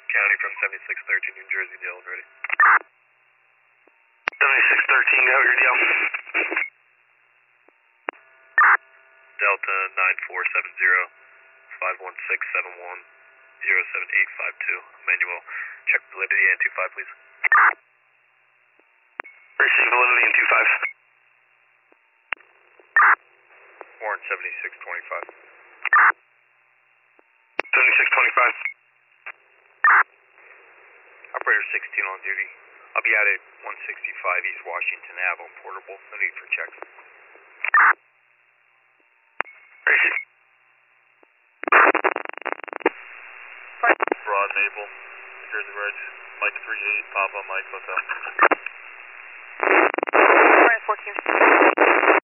County from 7613 New Jersey, Dylan, ready. 7613, go, your deal. Delta 9470 51671 07852. Manuel, check validity and 25, please. Receive validity in 25. Warrant 7625. 7625. Operator 16 on duty. I'll be out at 165 East Washington Ave on portable. No need for checks. Receive. Broad Maple, New Jersey Ridge, Mike 38, Papa Mike Hotel. Warrant 14.